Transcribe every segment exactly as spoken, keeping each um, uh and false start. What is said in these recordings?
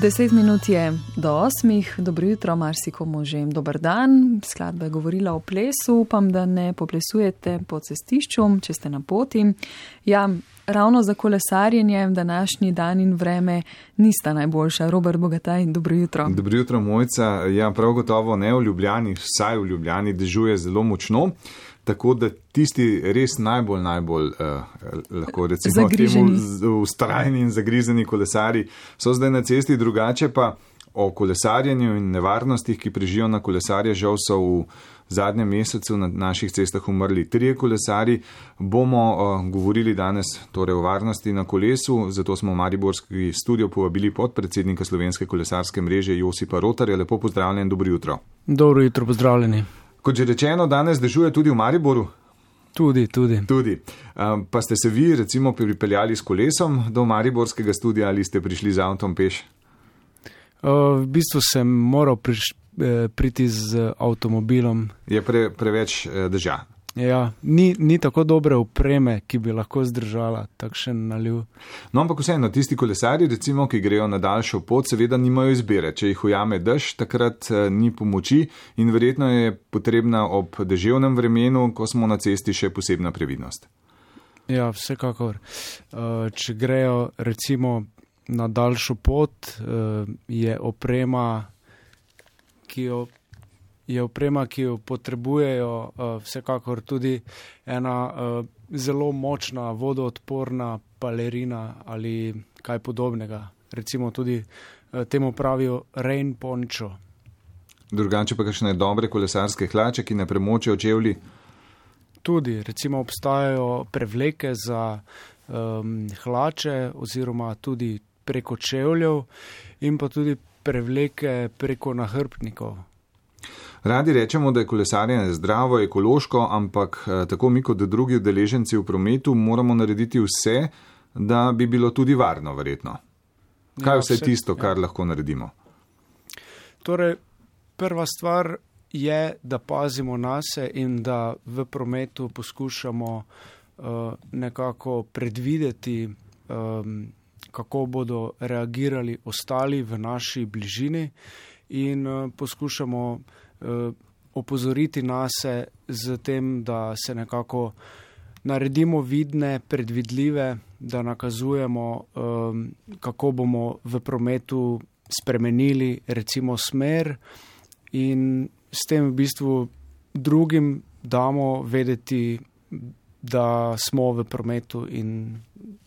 Deset minut je do osmih, dobro jutro, marsikomu že dober dan. Skladba je govorila o plesu, upam, da ne poplesujete po cestišču, če ste na poti. Ja, ravno za kolesarjenje današnji dan in vreme nista najboljša. Robert Bogataj, dobro jutro. Dobro jutro, Mojca. Ja, prav gotovo ne v Ljubljani, vsaj v Ljubljani dežuje zelo močno. Tako da tisti res najbolj, najbolj eh, lahko recimo temu vztrajni in zagrizeni kolesari so zdaj na cesti, drugače pa o kolesarjenju in nevarnostih, ki prežijo na kolesarje, žal so v zadnjem mesecu na naših cestah umrli trije kolesari. Bomo eh, govorili danes torej o varnosti na kolesu, zato smo v mariborski studio povabili podpredsednika Slovenske kolesarske mreže Josipa Rotarja. Lepo pozdravljen, dobro jutro. Dobro jutro, pozdravljeni. Kot že rečeno, danes dežuje tudi v Mariboru. Tudi, tudi. tudi. Um, pa ste se vi recimo pripeljali s kolesom do mariborskega studia ali ste prišli z avtom peš? Uh, v bistvu sem moral priš, eh, priti z avtomobilom. Je pre, preveč eh, dežja? Ja, ni, ni tako dobre opreme, ki bi lahko zdržala takšen naliv. No, ampak vseeno, tisti kolesari, recimo, ki grejo na daljšo pot, seveda nimajo izbire. Če jih ujame dež, takrat eh, ni pomoči in verjetno je potrebna ob deževnem vremenu, ko smo na cesti, še posebna previdnost. Ja, vsekakor. Uh, če grejo recimo na daljšo pot, uh, je oprema, ki jo je oprema, ki jo potrebujejo, uh, vsekakor tudi ena uh, zelo močna vodoodporna balerina ali kaj podobnega. Recimo tudi uh, temu pravijo rain poncho. Drugače pa kakšne dobre kolesarske hlače, ki ne premočijo čevlji? Tudi, recimo obstajajo prevleke za um, hlače oziroma tudi preko čevljev in pa tudi prevleke preko nahrbtnikov. Radi rečemo, da je kolesarjenje zdravo, ekološko, ampak tako mi kot drugi udeleženci v prometu moramo narediti vse, da bi bilo tudi varno, verjetno. Kaj vse tisto, kar lahko naredimo? Torej, prva stvar je, da pazimo nase in da v prometu poskušamo uh, nekako predvideti, um, kako bodo reagirali ostali v naši bližini in uh, poskušamo opozoriti nase z tem, da se nekako naredimo vidne, predvidljive, da nakazujemo, um, kako bomo v prometu spremenili recimo smer in s tem v bistvu drugim damo vedeti, da smo v prometu in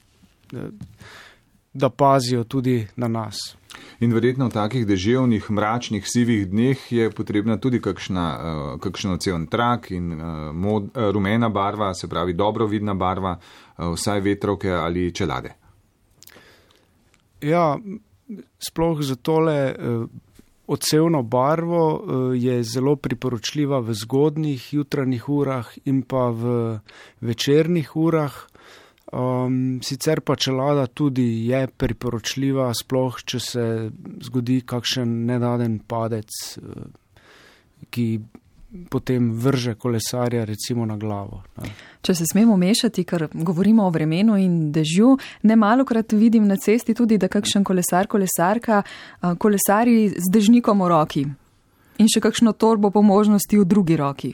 da pazijo tudi na nas. In verjetno v takih deževnih, mračnih, sivih dneh je potrebna tudi kakšna, uh, kakšen ocean trak in uh, mod, uh, rumena barva, se pravi dobro vidna barva, uh, vsaj vetrovke ali čelade. Ja, sploh za tole uh, ocevno barvo uh, je zelo priporočljiva v zgodnjih jutranjih urah in pa v večernih urah. Um, sicer pa čelada tudi je priporočljiva, sploh če se zgodi kakšen nedaden padec, ki potem vrže kolesarja recimo na glavo. Ne. Če se smemo mešati, ker govorimo o vremenu in dežju, ne malokrat vidim na cesti tudi, da kakšen kolesar, kolesarka kolesari z dežnikom v roki in še kakšno torbo po možnosti v drugi roki.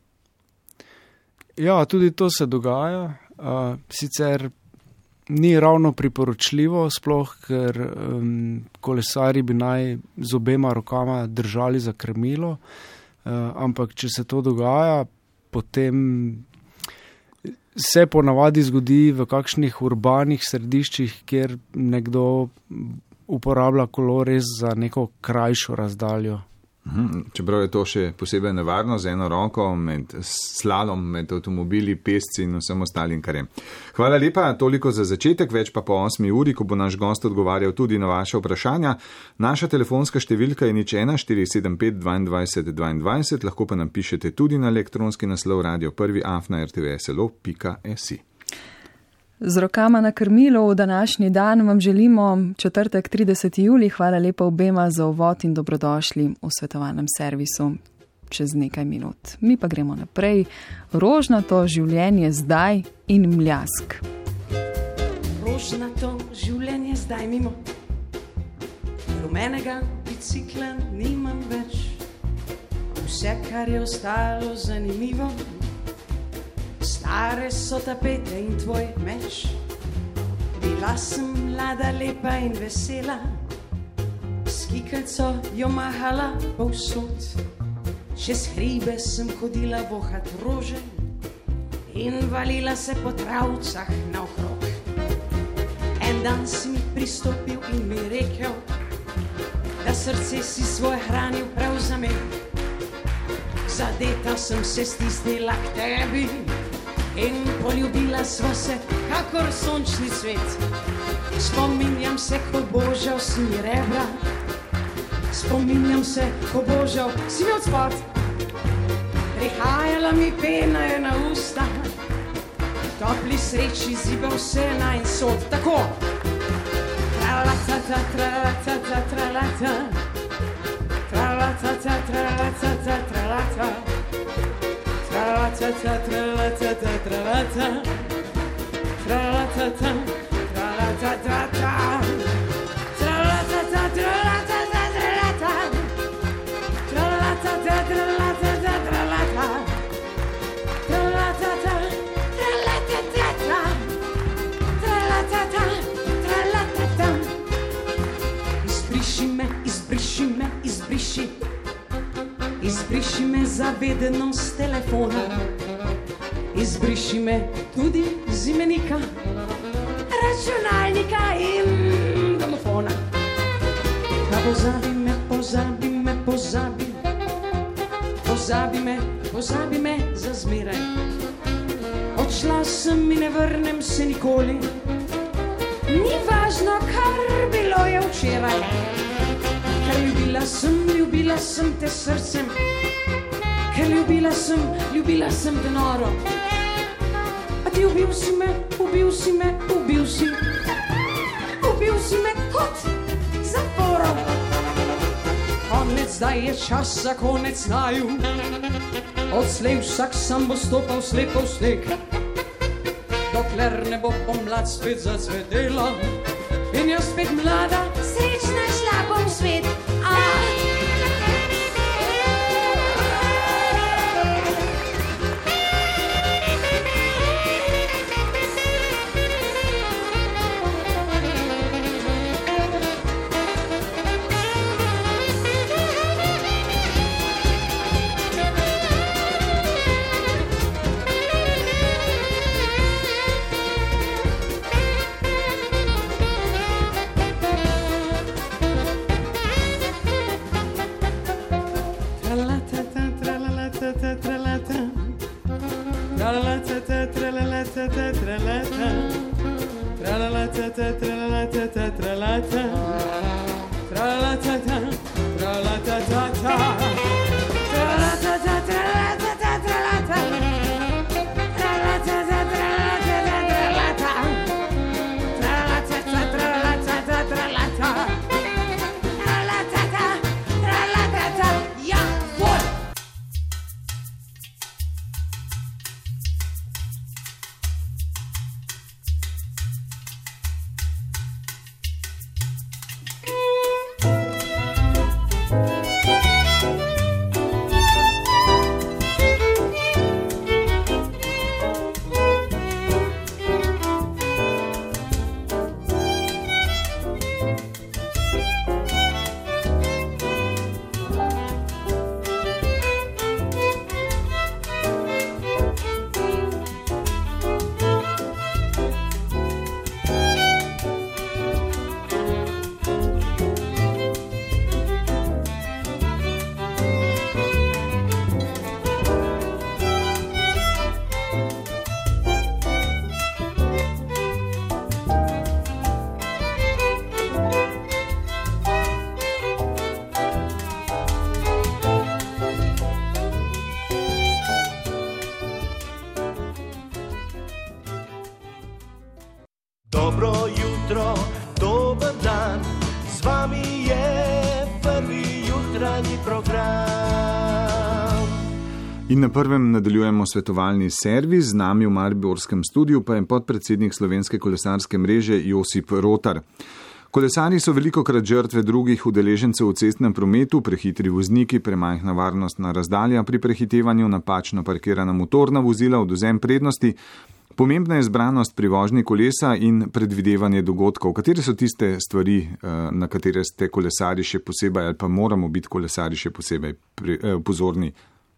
Ja, tudi to se dogaja. Uh, sicer ni ravno priporočljivo, sploh ker um, kolesari bi naj z obema rokama držali za krmilo, uh, ampak če se to dogaja, potem se ponavadi zgodi v kakšnih urbanih središčih, kjer nekdo uporablja kolo res za neko krajšo razdaljo. Čeprav je to še posebej nevarno z eno roko med slalom, med avtomobili, pesci in vsem ostalim, kar je. Hvala lepa, toliko za začetek, več pa po osmi uri, ko bo naš gost odgovarjal tudi na vaše vprašanja. Naša telefonska številka je nič ena štiri sedem pet dvajset dvajset, lahko pa nam pišete tudi na elektronski naslov radio prvi afna r t v s l o pika s i. Z rokama na krmilu v današnji dan vam želimo četrtek trideseti julij. Hvala lepa obema za uvod in dobrodošli v svetovalnem servisu čez nekaj minut. Mi pa gremo naprej. Rožnato življenje zdaj in Mljask. Rožnato življenje zdaj mimo, Rumenega bicikla nimam več, vse, kar je ostalo zanimivo, stare so tapete in tvoj meč. Bila sem mlada, lepa in vesela, s kikalco jo mahala povsod. Čez hribe sem hodila vohat rože in valila se po travcah naokrog. En dan si mi pristopil in mi rekel, da srce si svoj hranil prav za me. Zadeta sem se stisnila k tebi in poljubila sva se kakor sončni svet. Spominjam se, ko božal si mi rebra, spominjam se, ko božal si mi odspad. Prihajala mi pena je na usta, topli sreči zibal se na en sod. Tako. Tralatata, tralatata, tralata, tralatata, tralatata, tralata, tralatata, tralatata, tralata, tralatata, tralatata, tralata, tralatata, tralatata, tralata, tralatata, tralatata, tralata, tralatata, tralatata, tralatata. Izbriši me, izbriši me, izbriši, izbriši me zavedeno s telefona, izbriši me tudi z imenika, računalnika in domofona. Pa pozabi me, pozabi me, pozabi, pozabi me, pozabi me za zmeraj. Odšla sem in ne vrnem se nikoli, ni važno, kar bilo je včeraj. Ker ljubila sem, ljubila sem te srcem, ker ljubila sem, ljubila sem te noro. A ti ubil si me, ubil si me, ubil si, ubil si me kot zaporo. Konec, zdaj je čas za konec naju, odslej vsak sam bo stopal slepo v sneg, dokler ne bo pomlad spet zacvetela in jaz spet mlada, srečna šla bom v svet. Ah. Dobro jutro, dober dan, z vami je prvi jutranji program. In na prvem nadaljujemo svetovalni servis, z nami v mariborskem studiu pa je podpredsednik Slovenske kolesarske mreže Josip Rotar. Kolesarji so velikokrat žrtve drugih udeležencev v cestnem prometu, prehitri vozniki, premajhna varnostna razdalja pri prehitevanju, napačno parkirana motorna vozila, odvzem prednosti. Pomembna je zbranost pri vožnji kolesa in predvidevanje dogodkov. Katere so tiste stvari, na katere ste kolesari še posebej ali pa moramo biti kolesari še posebej pozorni?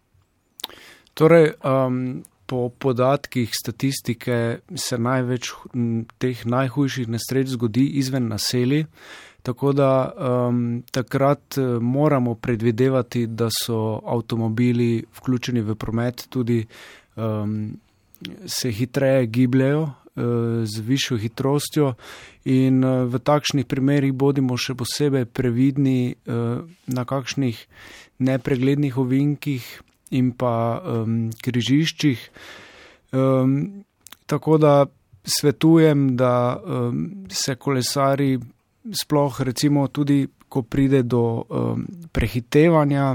Torej, um, po podatkih statistike se največ teh najhujših nesreč zgodi izven naselij, tako da um, takrat moramo predvidevati, da so avtomobili vključeni v promet tudi um, se hitreje gibljajo z višjo hitrostjo in v takšnih primerih bodimo še posebej previdni na kakšnih nepreglednih ovinkih in pa um, križiščih. Um, tako da svetujem, da um, se kolesari sploh recimo tudi, ko pride do um, prehitevanja,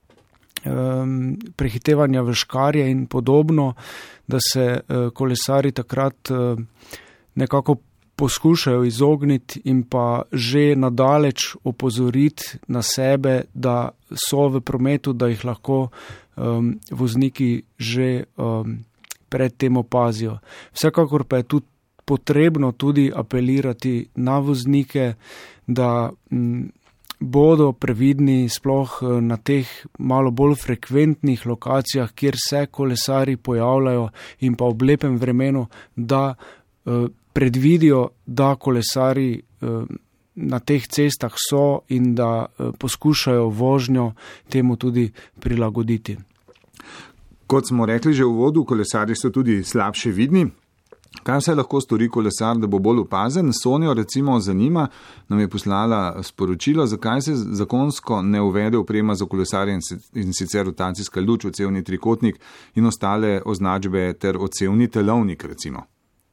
Um, prehitevanja v škarje in podobno, da se uh, kolesari takrat uh, nekako poskušajo izogniti in pa že nadaleč opozoriti na sebe, da so v prometu, da jih lahko um, vozniki že um, predtem opazijo. Vsekakor pa je tudi potrebno tudi apelirati na voznike, da um, bodo previdni sploh na teh malo bolj frekventnih lokacijah, kjer se kolesari pojavljajo in pa ob lepem vremenu, da uh, predvidijo, da kolesari uh, na teh cestah so in da uh, poskušajo vožnjo temu tudi prilagoditi. Kot smo rekli že v uvodu, kolesari so tudi slabše vidni. Kaj se lahko stori kolesar, da bo bolj opazen? Sonjo recimo zanima, nam je poslala sporočilo, zakaj se zakonsko ne uvede oprema za kolesarje in sicer rotacijska luč, odsevni trikotnik in ostale označbe ter odsevni telovnik recimo.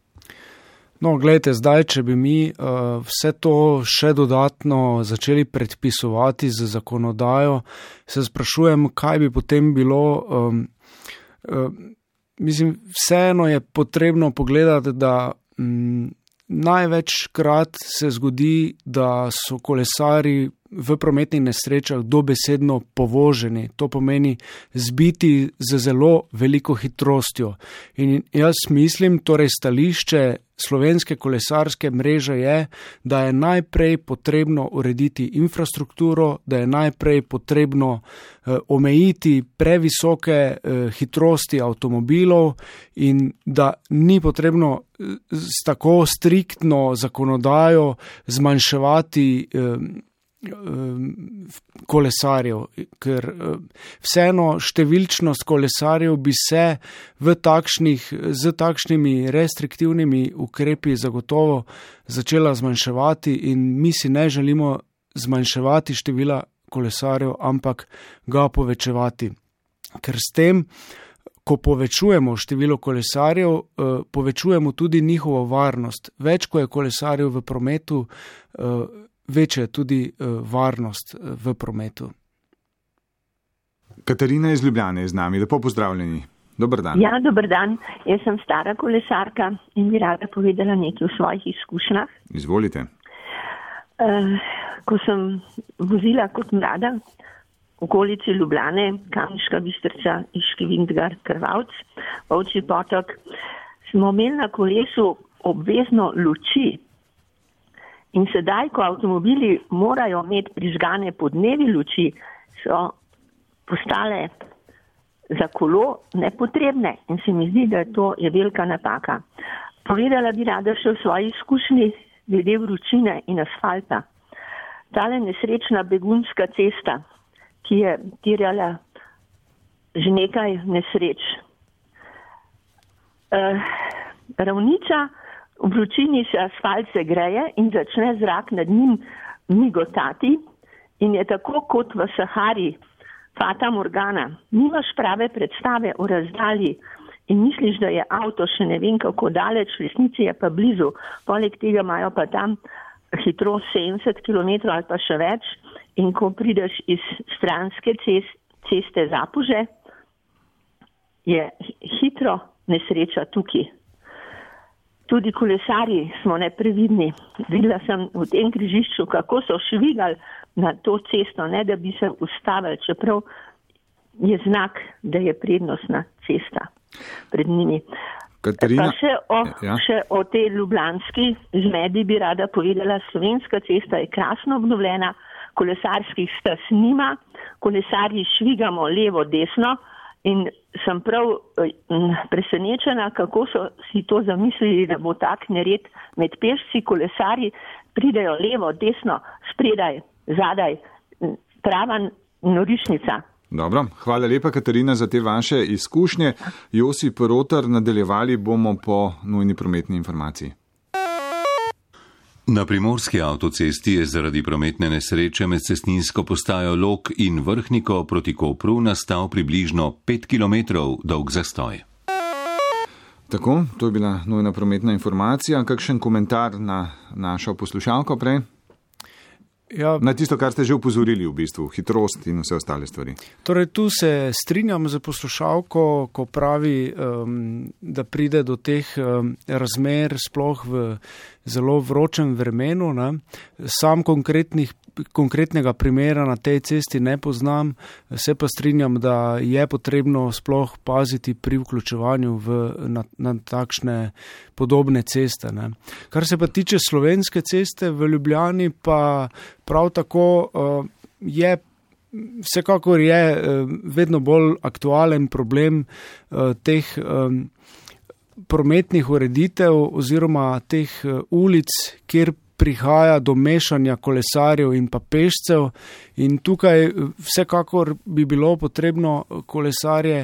No, gledajte, zdaj, če bi mi uh, vse to še dodatno začeli predpisovati z zakonodajo, se sprašujem, kaj bi potem bilo... Um, um, Mislim, vseeno je potrebno pogledati, da m, največkrat se zgodi, da so kolesari v prometnih nesrečah dobesedno povoženi. To pomeni zbiti z zelo veliko hitrostjo. In jaz mislim, torej stališče slovenske kolesarske mreže je, da je najprej potrebno urediti infrastrukturo, da je najprej potrebno eh, omejiti previsoke eh, hitrosti avtomobilov in da ni potrebno s tako striktno zakonodajo zmanjševati eh, kolesarjev, ker vseeno številčnost kolesarjev bi se v takšnih, z takšnimi restriktivnimi ukrepi zagotovo začela zmanjševati in mi si ne želimo zmanjševati števila kolesarjev, ampak ga povečevati. Ker s tem, ko povečujemo število kolesarjev, povečujemo tudi njihovo varnost. Več, ko je kolesarjev v prometu, večja je tudi uh, varnost uh, v prometu. Katarina iz Ljubljane je z nami. Lepo pozdravljeni. Dobar dan. Ja, dobar dan. Jaz sem stara kolesarka in bi rada povedala nekaj o svojih izkušnjah. Izvolite. Uh, ko sem vozila kot mlada v okolici Ljubljane, Kamniška Bistrica, Iški Vintgar, Krvavc, Ovčji potok, smo imeli na kolesu obvezno luči. In sedaj, ko avtomobili morajo imeti prižgane podnevi luči, so postale za kolo nepotrebne in se mi zdi, da to je velika napaka. Povedala bi rada še v svoji izkušnji glede vročine in asfalta. Tale nesrečna begunska cesta, ki je terjala že nekaj nesreč. Uh, ravnica V vročini se asfalt segreje in začne zrak nad njim migotati in je tako kot v Sahari, Fata Morgana. Nimaš prave predstave o razdalji in misliš, da je avto še ne vem kako daleč, v resnici je pa blizu. Poleg tega imajo pa tam hitrost sedemdeset kilometrov ali pa še več in ko prideš iz stranske cest, ceste Zapuže, je hitro nesreča tukaj. tudi kolesarji smo neprevidni. Videla sem v tem križišču, kako so švigali na to cesto, ne da bi se ustavili, čeprav je znak, da je prednostna cesta pred njimi. Katarina, pa še o, ja. še o tej ljubljanski zmedi bi rada povedala, slovenska cesta je krasno obnovljena, kolesarskih staz nima, kolesarji švigamo levo, desno in sem prav presenečena, kako so si to zamislili, da bo tak nered med pešci, kolesarji pridejo levo, desno, spredaj, zadaj, prava norišnica. Dobro, hvala lepa, Katarina, za te vaše izkušnje. Josip Rotar, nadaljevali bomo po nujni prometni informaciji. Na primorski avtocesti je zaradi prometne nesreče med cestninsko postajo Log in Vrhniko proti Kopru nastal približno pet kilometrov dolg zastoj. Tako, to je bila nujna prometna informacija. Kakšen komentar na našo poslušalko prej? Ja, na tisto, kar ste že upozorili v bistvu, hitrost in vse ostale stvari. Torej, tu se strinjam z poslušalko, ko pravi, um, da pride do teh um, razmer sploh v zelo vročem vremenu. Ne. Sam konkretnih, konkretnega primera na tej cesti ne poznam, se pa strinjam, da je potrebno sploh paziti pri vključevanju v, na, na takšne podobne ceste. Ne. Kar se pa tiče slovenske ceste v Ljubljani, pa prav tako uh, je, vsekakor je uh, vedno bolj aktualen problem uh, teh um, prometnih ureditev oziroma teh uh, ulic, kjer prihaja do mešanja kolesarjev in pa pešcev in tukaj vsekakor bi bilo potrebno kolesarje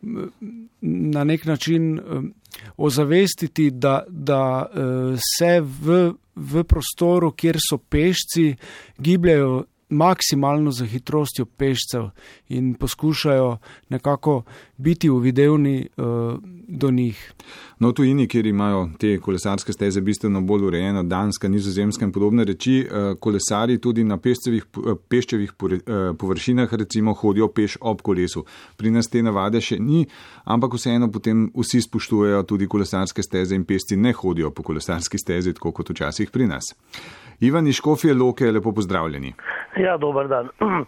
na nek način ozavestiti, da, da se v, v prostoru, kjer so pešci, gibljajo maksimalno za hitrostjo pešcev in poskušajo nekako biti uvidevni uh, do njih. No, v tujini, kjer imajo te kolesarske steze bistveno bolj urejeno, Danska, Nizozemska in podobne reči, uh, kolesari tudi na peščevih, uh, peščevih uh, površinah recimo hodijo peš ob kolesu. Pri nas te navade še ni, ampak vseeno potem vsi spoštujejo tudi kolesarske steze in pešci ne hodijo po kolesarski stezi, tako kot včasih pri nas. Ivan iz Škofje Loke, lepo pozdravljeni. Ja, dober dan.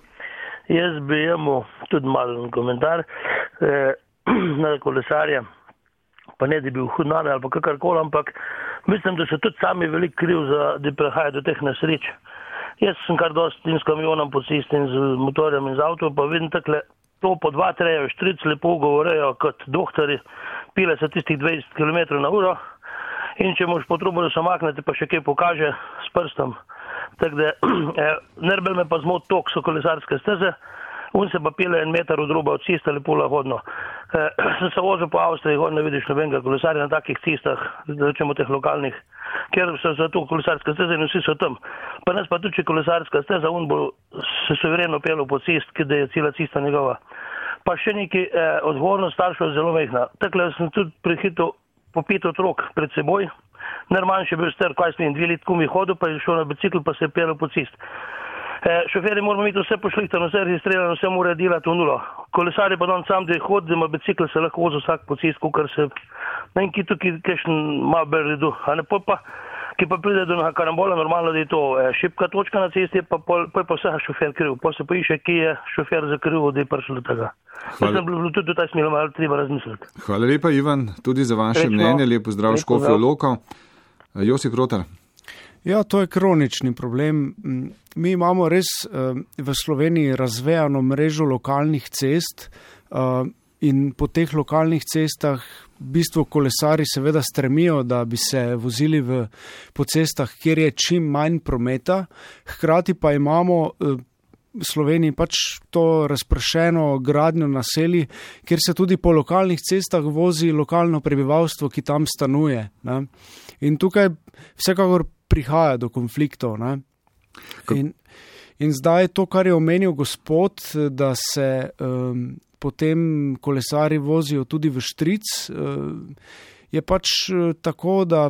Jaz bi imel tudi malo komentar eh, na kolesarje, pa ne, da bi bil hudnane ali pa kakorkoli, ampak mislim, da so tudi sami veliko kriv, za, da prihaja do teh nesreč. Jaz sem kar dosti in s kamionom po cesti in z motorjem in z avtom, pa vidim takle, to po dva, trejo, štric lepo govorejo kot doktori, pile se tistih dvajset kilometrov na uro. In če moš potrubo, da se maknete, pa še kaj pokaže s prstom. Tako da, eh, najbolj me pa zmot tok so kolesarske steze, on se pa pile en meter od roba od cesta, lepo lahodno. Eh, sem se vozil po Avstriji, gor ne vidiš nobenega kolesarja na takih cestah, da rečemo teh lokalnih, ker so za to kolesarske steze in vsi so tam. Pa nas pa tudi, če kolesarska steza, on bo se suvereno pelil po cest, da je cela cesta njegova. Pa še neki eh, odgovornost staršev zelo mehna. Takle sem tudi prehitil po pet otrok pred seboj, najmanjši je bil star, kaj smo in dve let kumi hodil, pa je šel na bicikl, pa se je pelil po cest. E, šoferji moramo imeti vse pošlihtano, vse registrirano, vse mora delati v nulo. Kolesari pa dan sam, da je hod, da ima bicikl, se lahko vozi vsak po cest, kar se ne in ki tukaj kakšen malo bolj redu. A ne pa, pa ki pa pride do karambola, normalno, da je to e, šibka točka na cesti, pa pa, pa je pa vse šofer kriv. Pa se pa išče, ki je šofer za kriv, da je prišel do tega. Hvala. Mislim, da tudi do taj smelo malo treba razmisliti. Hvala lepa, Ivan, tudi za vaše Rečno. mnenje. Lep pozdrav Škofjo Loko. Josip Rotar. Ja, to je kronični problem. Mi imamo res v Sloveniji razvejano mrežo lokalnih cest in po teh lokalnih cestah v bistvu kolesari seveda stremijo, da bi se vozili v, po cestah, kjer je čim manj prometa. Hkrati pa imamo v Sloveniji pač to razpršeno gradnjo naselij, kjer se tudi po lokalnih cestah vozi lokalno prebivalstvo, ki tam stanuje. Ne? In tukaj vsekakor prihaja do konfliktov. Ne? In, in zdaj to, kar je omenil gospod, da se um, potem kolesari vozijo tudi v štric, um, je pač tako, da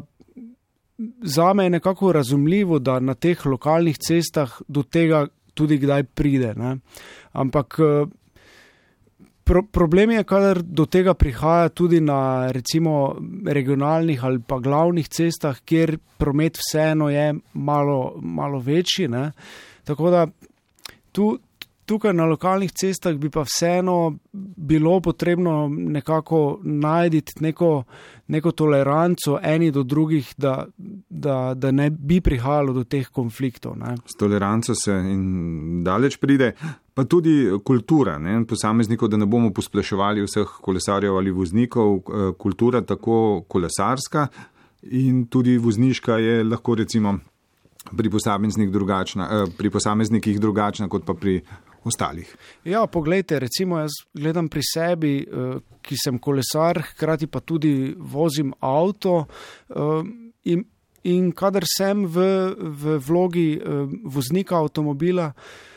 zame je nekako razumljivo, da na teh lokalnih cestah do tega tudi kdaj pride. Ne? Ampak Pro, problem je, kadar do tega prihaja tudi na recimo regionalnih ali pa glavnih cestah, kjer promet vseeno je malo, malo večji, ne. Tako da tu, tukaj na lokalnih cestah bi pa vseeno bilo potrebno nekako najti neko, neko toleranco eni do drugih, da, da, da ne bi prihajalo do teh konfliktov, ne. S toleranco se in daleč pride. Pa tudi kultura, ne, posameznikov, da ne bomo posplaševali vseh kolesarjev ali voznikov, kultura tako kolesarska in tudi vozniška je lahko recimo pri posameznikih drugačna, pri posameznikih drugačna kot pa pri ostalih. Ja, poglejte, recimo jaz gledam pri sebi, ki sem kolesar, hkrati pa tudi vozim avto in, in kadar sem v, v vlogi voznika avtomobila,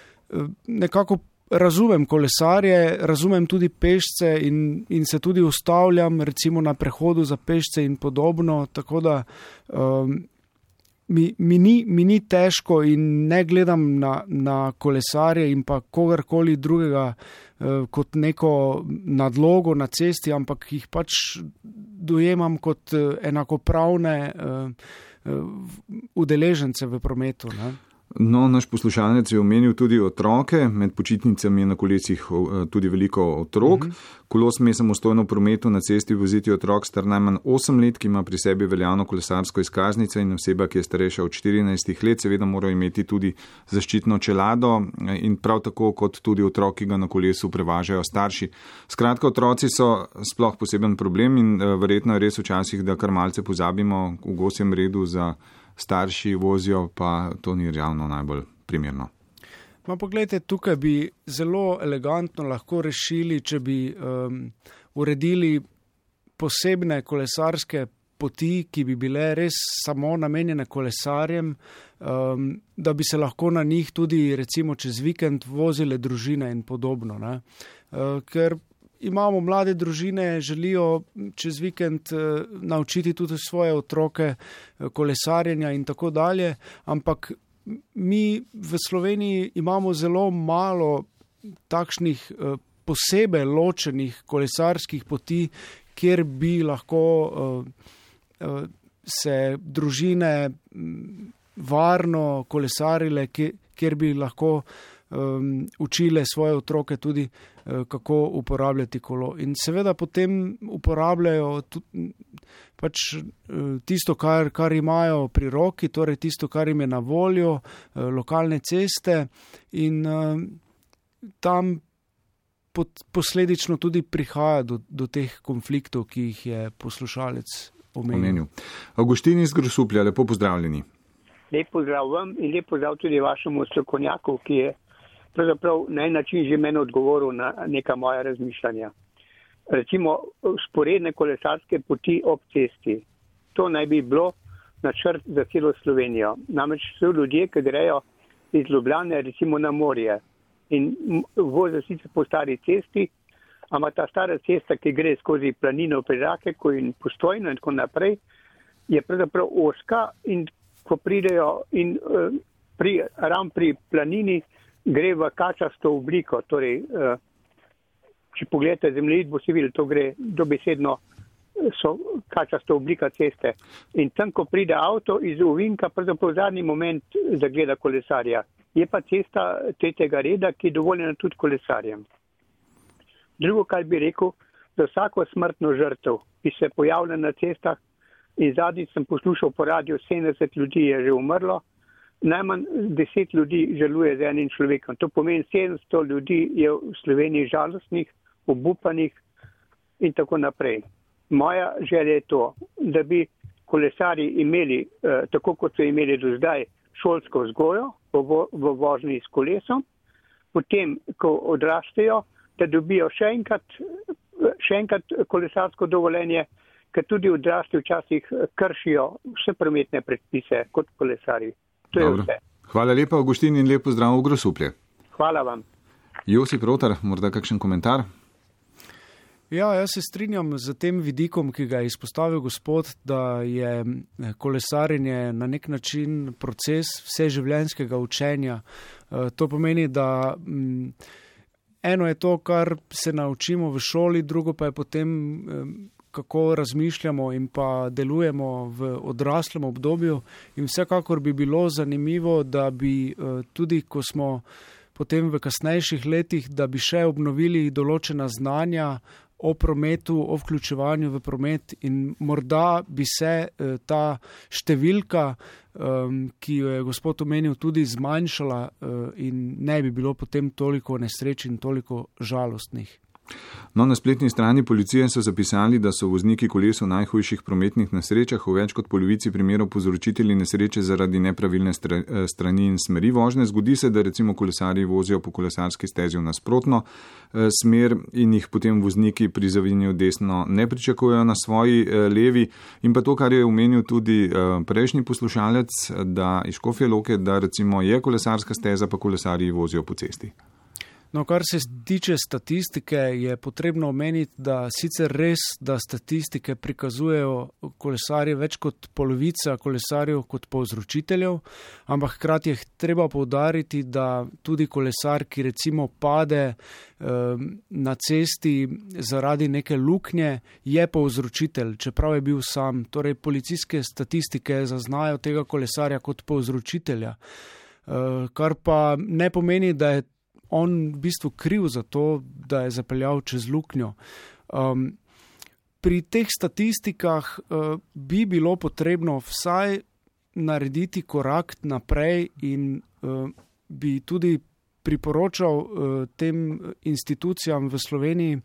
nekako razumem kolesarje, razumem tudi pešce in, in se tudi ustavljam recimo na prehodu za pešce in podobno, tako da um, mi, mi, ni, mi ni težko in ne gledam na, na kolesarje in pa kogarkoli drugega uh, kot neko nadlogo na cesti, ampak jih pač dojemam kot uh, enakopravne uh, uh, udeležence v prometu, ne. No, naš poslušalec je omenil tudi otroke, med počitnicami je na kolesih tudi veliko otrok. Mm-hmm. Kolo sme samostojno v prometu na cesti voziti otrok star najmanj osem let, ki ima pri sebi veljavno kolesarsko izkaznico in oseba, ki je starejša od štirinajst let, seveda mora imeti tudi zaščitno čelado in prav tako kot tudi otrok, ki ga na kolesu prevažajo starši. Skratka, otroci so sploh poseben problem in verjetno je res včasih, da kar malce pozabimo v gosjem redu za starši vozijo, pa to ni ravno najbolj primerno. Ma pogledajte, tukaj bi zelo elegantno lahko rešili, če bi um, uredili posebne kolesarske poti, ki bi bile res samo namenjene kolesarjem, um, da bi se lahko na njih tudi recimo čez vikend vozile družine in podobno, ne. Uh, ker imamo mlade družine, želijo čez vikend eh, naučiti tudi svoje otroke eh, kolesarjenja in tako dalje, ampak mi v Sloveniji imamo zelo malo takšnih eh, posebej ločenih kolesarskih poti, kjer bi lahko eh, eh, se družine varno kolesarile, kjer bi lahko Um, učile svoje otroke tudi, uh, kako uporabljati kolo. In seveda potem uporabljajo tudi, pač uh, tisto, kar, kar imajo pri roki, torej tisto, kar jim je na voljo, uh, lokalne ceste in uh, tam pot, posledično tudi prihaja do, do teh konfliktov, ki jih je poslušalec omenil. Avguštin iz Grosuplja, lepo pozdravljeni. Lep pozdrav vam in lep pozdrav tudi vašemu strokovnjaku, ki je pravzaprav na en način že meni odgovoril na neka moja razmišljanja. Recimo, sporedne kolesarske poti ob cesti. To naj bi bilo načrt za celo Slovenijo. Namreč so ljudje, ki grejo iz Ljubljane recimo na morje in vozijo sicer po stari cesti, ampak ta stara cesta, ki gre skozi planino pri Rakeku in Postojno in tako naprej, je pravzaprav ozka in ko pridejo in uh, pri, ravno pri planini gre v kačasto obliko, torej, uh, če pogledate zemljevid, bo si videli, to gre dobesedno, so kačasto oblika ceste. In tam, ko pride avto iz ovinka, pravzaprav zadnji moment zagleda kolesarja. Je pa cesta tretjega reda, ki je dovoljena tudi kolesarjem. Drugo, kar bi rekel, za vsako smrtno žrtev, ki se pojavlja na cestah, in zadnjič sem poslušal po radiju, sedemdeset ljudi je že umrlo, najmanj deset ljudi žaluje z enim človekom. To pomeni, sedemsto ljudi je v Sloveniji žalostnih, obupanih in tako naprej. Moja želja je to, da bi kolesari imeli, eh, tako kot so imeli do zdaj, šolsko vzgojo v, v vožnji s kolesom, potem, ko odrastejo, da dobijo še enkrat, še enkrat kolesarsko dovoljenje, ker tudi odrasli včasih kršijo vse prometne predpise kot kolesari. To je Dobro. Vse. Hvala lepa, Avguštin, in lep pozdrav v Grosuplje. Hvala vam. Josip Rotar, morda kakšen komentar? Ja, jaz se strinjam z tem vidikom, ki ga je izpostavil gospod, da je kolesarjenje na nek način proces vseživljenjskega učenja. To pomeni, da eno je to, kar se naučimo v šoli, drugo pa je potem, kako razmišljamo in pa delujemo v odraslem obdobju. In vsekakor bi bilo zanimivo, da bi tudi, ko smo potem v kasnejših letih, da bi še obnovili določena znanja o prometu, o vključevanju v promet in morda bi se ta številka, ki jo je gospod omenil, tudi zmanjšala in ne bi bilo potem toliko nesreč in toliko žalostnih. No, na spletni strani policije so zapisali, da so vozniki koles v najhujših prometnih nesrečah v več kot polovici primerov povzročitelji nesreče zaradi nepravilne strani in smeri vožnje. Zgodi se, da recimo kolesarji vozijo po kolesarski stezi v nasprotno smer in jih potem vozniki pri zavijanju desno ne pričakujejo na svoji levi. In pa to, kar je omenil tudi prejšnji poslušalec, da iz Škofje Loke, da recimo je kolesarska steza, pa kolesarji vozijo po cesti. No, kar se tiče statistike, je potrebno omeniti, da sicer res, da statistike prikazujejo kolesarje več kot polovica kolesarjev kot povzročiteljev, ampak hkrati je treba poudariti, da tudi kolesar, ki recimo pade eh, na cesti zaradi neke luknje, je povzročitelj, čeprav je bil sam. Torej, policijske statistike zaznajo tega kolesarja kot povzročitelja, eh, kar pa ne pomeni, da je on v bistvu kriv za to, da je zapeljal čez luknjo. Um, pri teh statistikah uh, bi bilo potrebno vsaj narediti korak naprej in uh, bi tudi priporočal uh, tem institucijam v Sloveniji,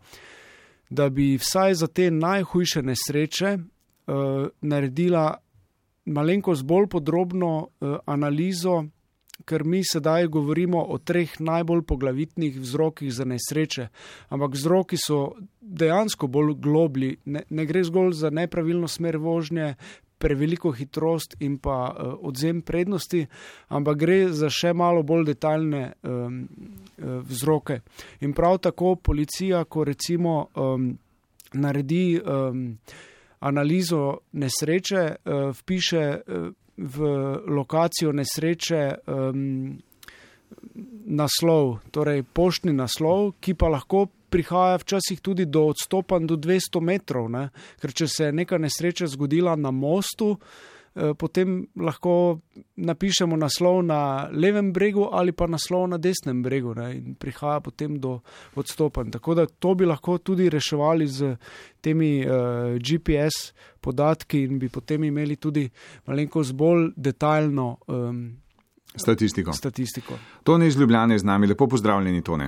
da bi vsaj za te najhujše nesreče uh, naredila malenkost bolj podrobno uh, analizo, ker mi sedaj govorimo o treh najbolj poglavitnih vzrokih za nesreče, ampak vzroki so dejansko bolj globli. Ne, ne gre zgolj za nepravilno smer vožnje, preveliko hitrost in pa uh, odzem prednosti, ampak gre za še malo bolj detaljne um, uh, vzroke. In prav tako policija, ko recimo um, naredi um, analizo nesreče, uh, vpiše uh, v lokacijo nesreče um, naslov, torej poštni naslov, ki pa lahko prihaja včasih tudi do odstopanj do dvesto metrov, ne? Ker če se je neka nesreča zgodila na mostu, eh, potem lahko napišemo naslov na levem bregu ali pa naslov na desnem bregu, ne? In prihaja potem do odstopanj. Tako da to bi lahko tudi reševali z temi uh, G P S podatki in bi potem imeli tudi malenkost bolj detaljno um, statistiko. statistiko. Tone iz Ljubljane z nami. Lepo pozdravljeni, Tone.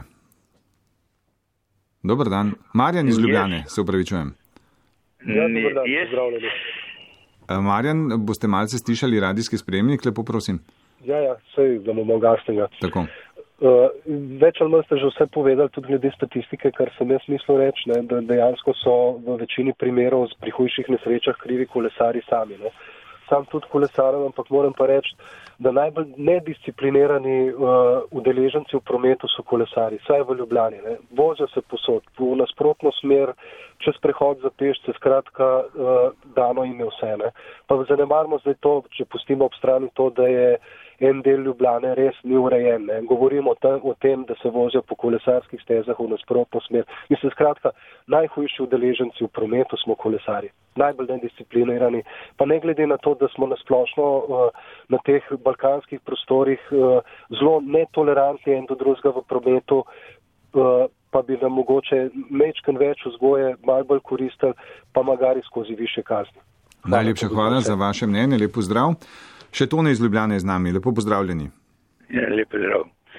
Dobar dan. Marjan iz Ljubljane, se upravičujem. Ja, dobar dan, pozdravljeni. Marjan, boste malce stišali radijski spremnik, lepo prosim. Ja, ja, sej, da bomo gasnega. Tako. Uh, več ali manj ste že vse povedali, tudi glede statistike, kar sem jaz mislil reči, ne, da dejansko so v večini primerov pri hujših nesrečah krivi kolesari sami. Ne. Sam tudi kolesarem, ampak moram pa reči, da najbolj nedisciplinirani uh, udeleženci v prometu so kolesari, saj v Ljubljani. Ne. Vozijo se posod, v nasprotno smer, čez prehod za pešce, skratka, uh, dano jim je vse. Ne. Pa zanemarimo zdaj to, če pustimo ob strani to, da je en del Ljubljane res ni urejen. Ne. Govorimo o, ta, o tem, da se vozijo po kolesarskih stezah v nasprotno smer. Mislim, skratka, najhujši udeleženci v prometu smo kolesari. Najbolj nedisciplinirani. Pa ne glede na to, da smo nasplošno uh, na teh balkanskih prostorih uh, zelo netolerantni en do drugega v prometu, uh, pa bi nam mogoče mečken več vzgoje, malo bolj koristili, pa magari skozi više kazni. Najlepša hvala za vaše mnenje, lep pozdrav. Še Tone iz Ljubljane z nami, lepo pozdravljeni. Ja, lep pozdrav.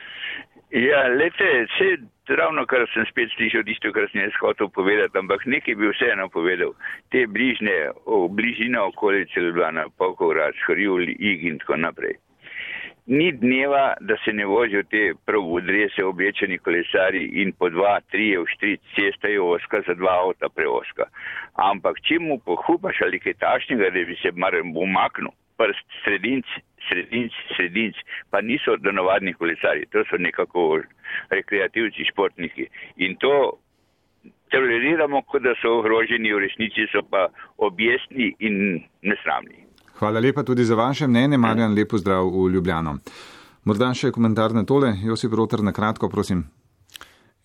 Ja, lete, vse ravno, kar sem spet slišal, tisto, kar sem jaz hotel povedati, ampak nekaj bi vseeno povedal. Te bližne, o, bližina okolice Ljubljana, Pokovrat, Škorjul, Ig in tako naprej. Ni dneva, da se ne vozijo te prav odrese oblečeni kolesari in po dva, tri, v štiri cesta je oska, za dva avta preoska. Ampak če mu pohupaš ali kaj tašnjega, da bi se mar umaknil, prst, sredinci, sredinci, sredinci, pa niso do navadnih kolesarji, to so nekako rekreativci, športniki. In to toleriramo, kot da so ogroženi, v resnici so pa objestni in nesramni. Hvala lepa tudi za vaše mnenje, Marjan, lep pozdrav v Ljubljano. Morda še komentar na tole, Josip Rotar, na kratko, prosim.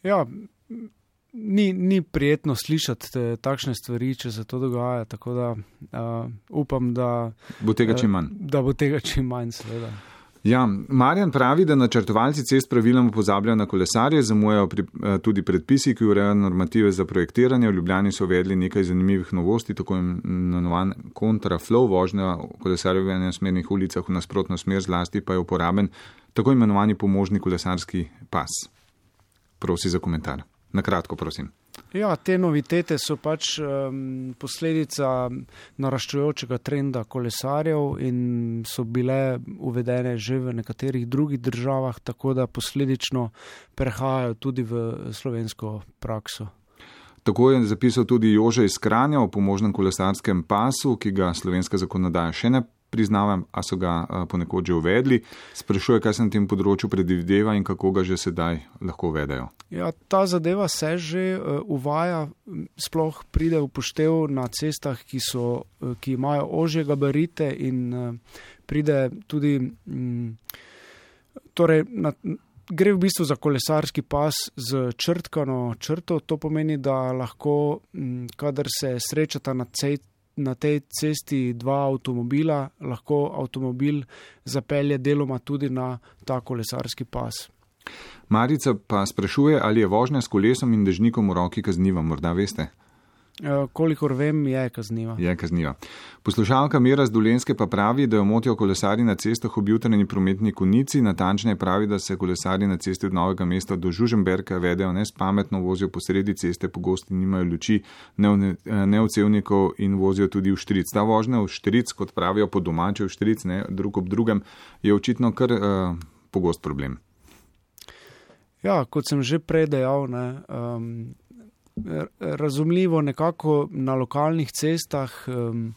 Ja, ni, ni prijetno slišati te, takšne stvari, če se to dogaja, tako da uh, upam, da bo tega čim manj. Uh, da bo tega čim manj, seveda. Ja, Marjan pravi, da načrtovalci cest praviloma pozabljajo na kolesarje, zamujajo pri, tudi predpisi, ki urejajo normative za projektiranje. V Ljubljani so uvedli nekaj zanimivih novosti, tako imenovan kontraflow, vožnja kolesarjev v enosmernih ulicah v nasprotno smer, zlasti pa je uporaben tako imenovani pomožni kolesarski pas. Prosi za komentar. Na kratko, prosim. Ja, te novitete so pač um, posledica naraščujočega trenda kolesarjev in so bile uvedene že v nekaterih drugih državah, tako da posledično prehajajo tudi v slovensko prakso. Tako je zapisal tudi Jože iz Kranja o pomožnem kolesarskem pasu, ki ga slovenska zakonodaja še ne priznavam, a so ga ponekod že uvedli. Sprašuje, kaj se na tem področju predvideva in kako ga že sedaj lahko uvedejo. Ja, ta zadeva se že uh, uvaja, sploh pride v poštev na cestah, ki, so, uh, ki imajo ožje gabarite in uh, pride tudi, um, torej na, gre v bistvu za kolesarski pas z črtkano črto, to pomeni, da lahko, um, kadar se srečata na cesti, na tej cesti dva avtomobila, lahko avtomobil zapelje deloma tudi na ta kolesarski pas. Marica pa sprašuje, ali je vožnja s kolesom in dežnikom v roki kazniva, morda veste? E, kolikor vem, je kazniva. Je kazniva. Poslušalka Mira z Dolenjske pa pravi, da jo motijo kolesari na cestah ob jutranji prometni konici, natančneje pravi, da se kolesari na cesti od Novega mesta do Žužemberka vedejo nespametno, vozijo po sredi ceste, pogosti nimajo luči, neocevnikov in vozijo tudi v štric. Ta vožnja v štric, kot pravijo po domače v štric, ne, drug ob drugem, je očitno kar uh, pogost problem. Ja, kot sem že prej dejal, ne, um, razumljivo nekako na lokalnih cestah, um,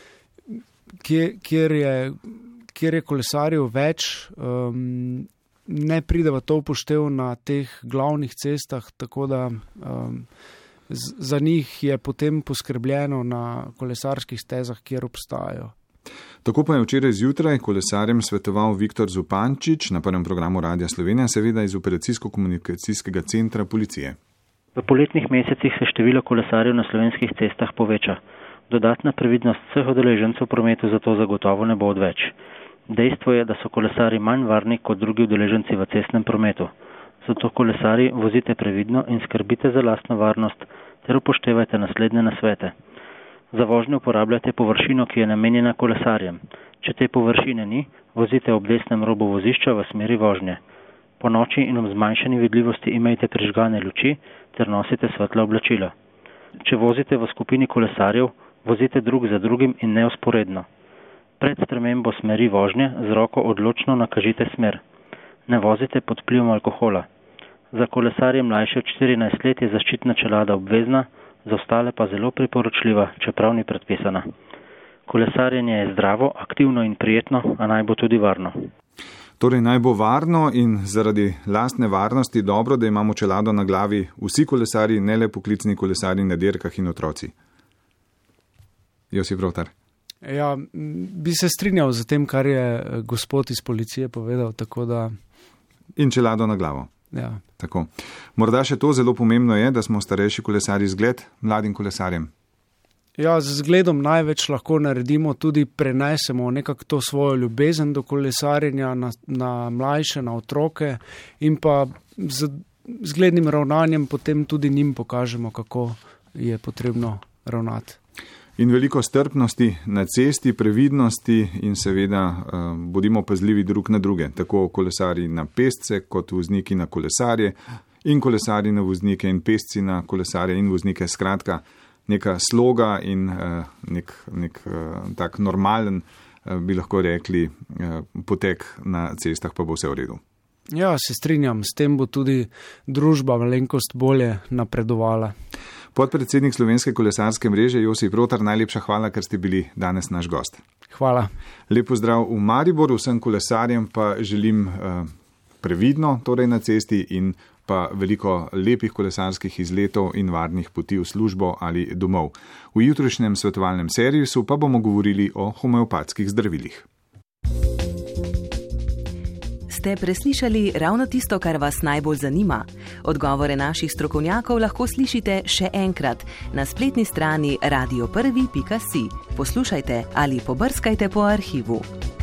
kjer, kjer, je, kjer je kolesarjev več, um, ne pride v to upoštev na teh glavnih cestah, tako da um, z, za njih je potem poskrbljeno na kolesarskih stezah, kjer obstajajo. Tako pa je včeraj zjutraj kolesarjem svetoval Viktor Zupančič na prvem programu Radia Slovenija, seveda iz operacijsko-komunikacijskega centra policije. V poletnih mesecih se število kolesarjev na slovenskih cestah poveča. Dodatna previdnost vseh udeležencev v prometu zato zagotovo ne bo odveč. Dejstvo je, da so kolesari manj varni kot drugi udeleženci v cestnem prometu. Zato kolesari vozite previdno in skrbite za lastno varnost ter upoštevajte naslednje nasvete. Za vožnjo uporabljajte površino, ki je namenjena kolesarjem. Če te površine ni, vozite ob desnem robu vozišča v smeri vožnje. Po noči in ob zmanjšani vidljivosti imejte prižgane luči ter nosite svetla oblačila. Če vozite v skupini kolesarjev, vozite drug za drugim in neusporedno. Pred spremembo smeri vožnje z roko odločno nakažite smer. Ne vozite pod vplivom alkohola. Za kolesarje mlajše od štirinajst let je zaščitna čelada obvezna, za ostale pa zelo priporočljiva, čeprav ni predpisana. Kolesarjenje je zdravo, aktivno in prijetno, a naj bo tudi varno. Torej naj bo varno in zaradi lastne varnosti dobro, da imamo čelado na glavi vsi kolesari, ne le poklicni kolesari na dirkah in otroci. Josip Rovtar. Ja, bi se strinjal z tem, kar je gospod iz policije povedal, tako da... In čelado na glavo. Ja. Tako. Morda še to zelo pomembno je, da smo starejši kolesari zgled mladim kolesarjem. Ja, z zgledom največ lahko naredimo, tudi prenesemo nekako to svojo ljubezen do kolesarjenja na, na mlajše, na otroke in pa z zglednim ravnanjem potem tudi njim pokažemo, kako je potrebno ravnati. In veliko strpnosti na cesti, previdnosti in seveda uh, bodimo pazljivi drug na druge, tako kolesari na pešce kot vozniki na kolesarje in kolesari na voznike in pešci na kolesarje in voznike, skratka, neka sloga in uh, nek, nek uh, tak normalen, uh, bi lahko rekli, uh, potek na cestah, pa bo vse v redu. Ja, se strinjam, s tem bo tudi družba malenkost bolje napredovala. Podpredsednik Slovenske kolesarske mreže Josip Rovtar, najlepša hvala, ker ste bili danes naš gost. Hvala. Lep pozdrav v Mariboru, vsem kolesarjem pa želim uh, previdno torej na cesti in pa veliko lepih kolesarskih izletov in varnih poti v službo ali domov. V jutrišnjem svetovalnem servisu pa bomo govorili o homeopatskih zdravilih. Ste preslišali ravno tisto, kar vas najbolj zanima? Odgovore naših strokovnjakov lahko slišite še enkrat na spletni strani radio prvi pika si. Poslušajte ali pobrskajte po arhivu.